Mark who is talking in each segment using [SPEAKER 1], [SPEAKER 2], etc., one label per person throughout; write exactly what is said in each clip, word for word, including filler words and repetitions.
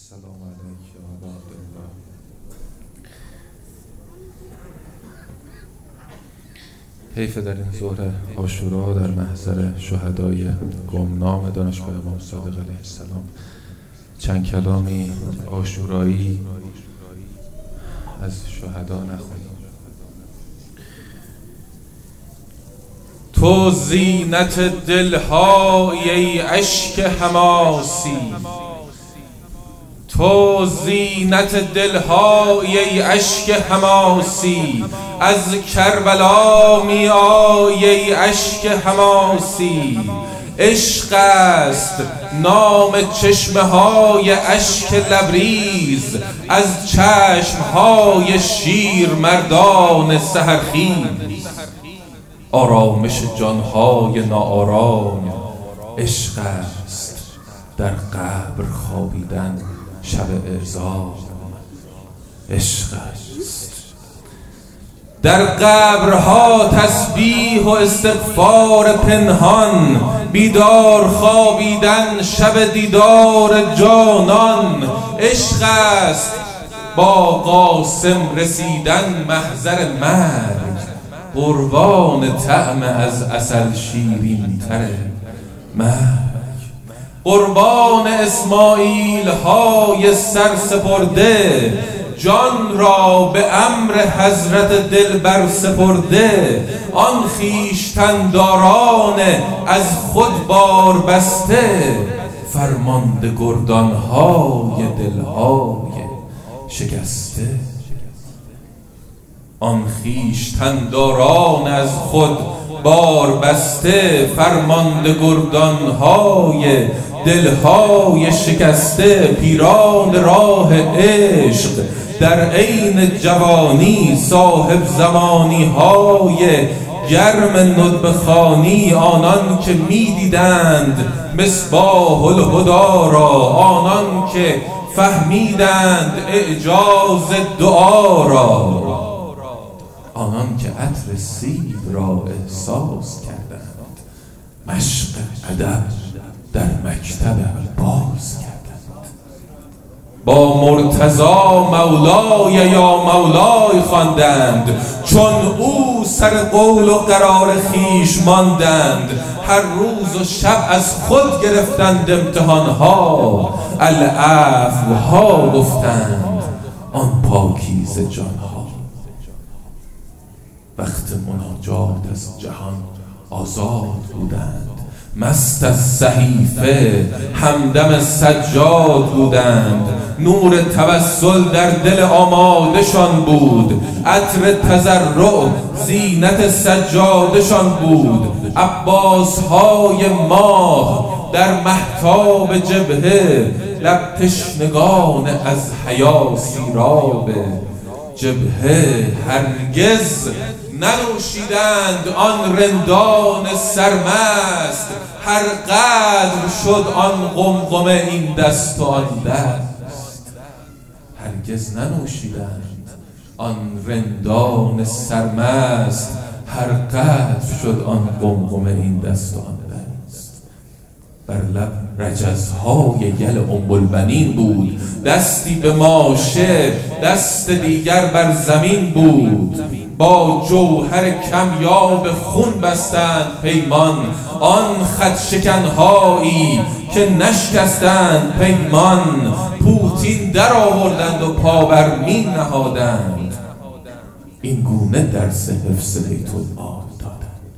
[SPEAKER 1] السلام علیک یا ابا عبدالله. حیف در این ظهر عاشورا در محضر شهدای گمنام دانشگاه امام صادق علیه السلام چند کلامی عاشورایی از شهدا نخونیم. تو زینت دلهای ای اشک حماسی، تو زینت دلهای ای اشک حماسی، از کربلا می آیی ای اشک حماسی. عشق است نام چشمه های اشک لبریز، از چشم های شیر مردان سحرخیز. آرامش جانهای ناآرام عشق است، در قبر خوابیدن شب اعزام عشق است. در قبرها تسبیح و استغفار پنهان، بیدار خوابیدن شب دیدار جانان عشق است. با قاسم رسیدن محضر مرگ، قربان طعم از عسل شیرین تر مرگ. قربان اسماعیل های سر سپرده، جان را به امر حضرت دلبر سپرده. آن خویشتنداران از خود بار بسته، فرمانده گردان های دلهای شکسته. آن خویشتنداران از خود بار بسته، فرمانده گردان های دلهای شکسته. پیران راه عشق در عین جوانی، صاحب زمانی های گرم ندبه خوانی. آنان که می دیدند مصباح الهدی را، آنان که فهمیدند اعجاز دعا را، آنان که عطر سیب را احساس کردند، مشق ادب در مکتب باز کردند. با مرتضی مولای یا مولای خواندند، چون او سر قول و قرار خویش ماندند. هر روز و شب از خود گرفتند امتحانها، العفو ها گفتند آن پاکیزه جانها. وقت مناجات از جهان آزاد بودند، مست از صحیفه همدم سجاد بودند. نور توسل در دل آمادشان بود، عطر تضرع زینت سجادشان بود. عباس های ماه در مهتاب جبهه، لب تشنگان از حیا سیراب جبهه. هرگز ننوشیدند آن رندان سرمست، هر قدر شد آن قمقمه این دست و آن دست. هرگز ننوشیدند آن رندان سرمست، هر قدر شد آن قمقمه این دست و آن دست. بر لب رجزهای یل ام البنین بود، دستی به ماشه دست دیگر بر زمین بود. با جوهر کمیاب خون بستند پیمان، آن خط شکنهایی که نشکستند پیمان. پوتین در آوردند و پا بر مین نهادند، این گونه درس حفظ بیت المال دادند.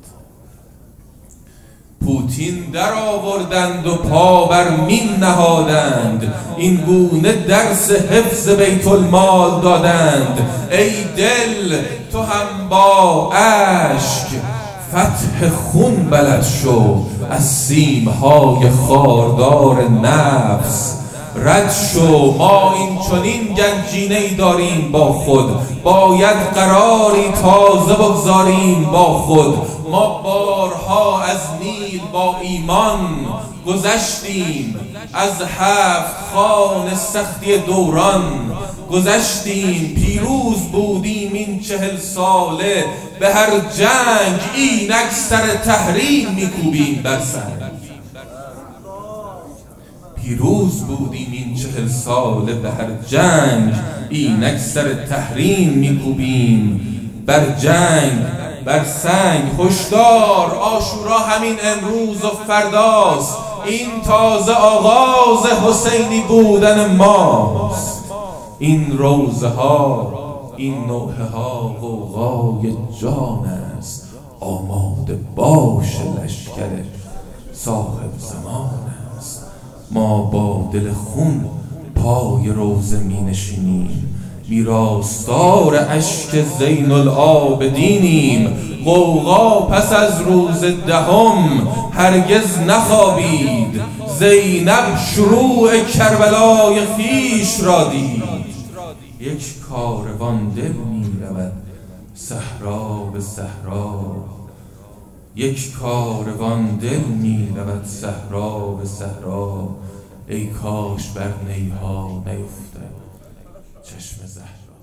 [SPEAKER 1] پوتین در آوردند و پا بر مین نهادند، این گونه درس حفظ بیت المال دادند. ای دل تو هم با اشک فتح خون بلد شو، از سیمهای خاردار نفس رد شو. ما این چنین گنجینه‌ای داریم با خود، باید قراری تازه بگذاریم با خود. ما بارها از نیل با ایمان گذشتیم، از هفت خان سختی دوران گذشتیم. پیروز بودیم این چهل ساله، به هر جنگ اینک سر تحریم میکوبیم بر سر. پیروز بودیم این چهل ساله به هر جنگ اینک سر تحریم میکوبیم بر جنگ بر سنگ. هشدار عاشورا همین امروز و فرداست، این تازه آغاز حسینی بودن ماست. این روزه ها این نوحه ها غوغای جان است، آماده باش لشکر صاحب زمان است. ما با دل خون پای روزه می نشینیم، میراثدار اشک زین العابدینیم. غوغا پس از روز دهم هرگز نخوابید، زینب شروع کربلای خویش را دید. یک کاروان دل می رود صحرا به صحرا، یک کاروان دل می رود صحرا به صحرا. ای کاش بر نیها نیفتد چشم زهرا.